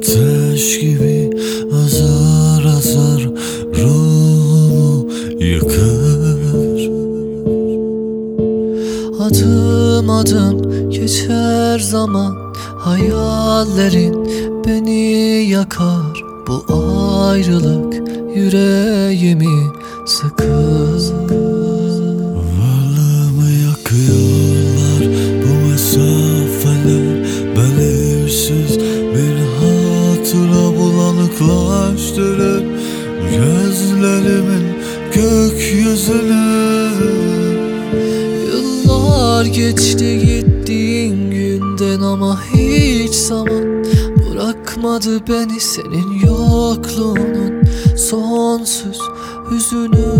Ateş gibi azar azar ruhumu yakar. Adım adım geçer zaman, hayallerin beni yakar. Bu ayrılık yüreğimi sıkar. Varlığımı yakıyorlar bu mesafeler, belirsiz bir hatıra bulanıklaştırır gözlerimin gökyüzüne. Yıllar geçti gittiğin günden ama hiç zaman bırakmadı beni senin yokluğunun sonsuz hüzünü.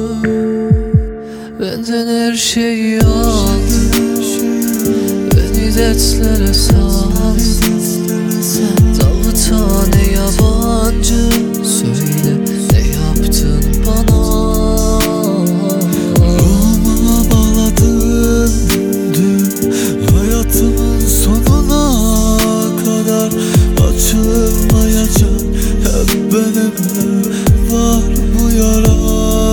Benden her şeyi aldın, beni dertlere saldın. Dağı tane yabancı, söyle ne yaptın bana? Ruhuma bağladın dün, hayatımın sonuna kadar açılmayacak hep benimle var bu yara.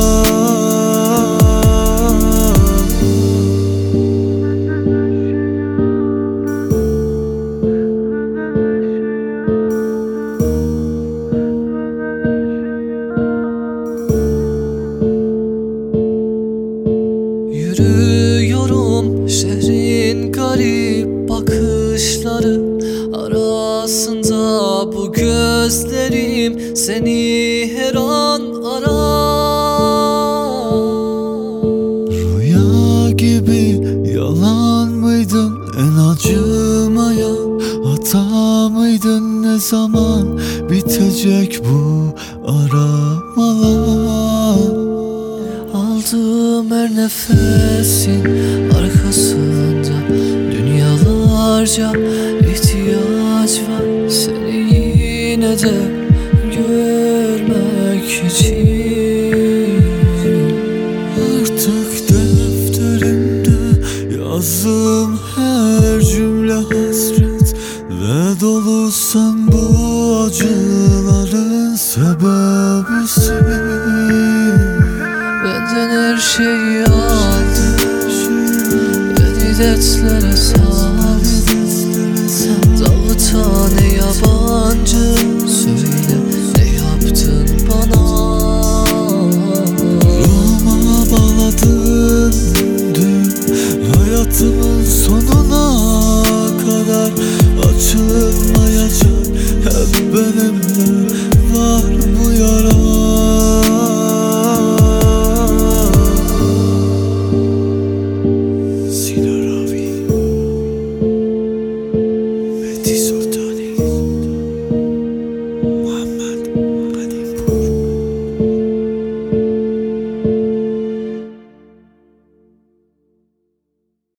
Yürüyorum şehrin garip bakışları arasında, bu gözlerim seni her an arar. Rüya gibi yalan mıydın, en acımayan hata mıydın? Ne zaman bitecek bu aramalar? Aldığım her nefesin arkasında dünyalarca ihtiyaç var seni yine de görmek için. Artık defterimde yazdığım her cümle hasret ve dolu, sen bu acıların sebebisin. Benden her şeyi aldın, beni dertlere saldın. Dağı tane yabancı, söyle ne yaptın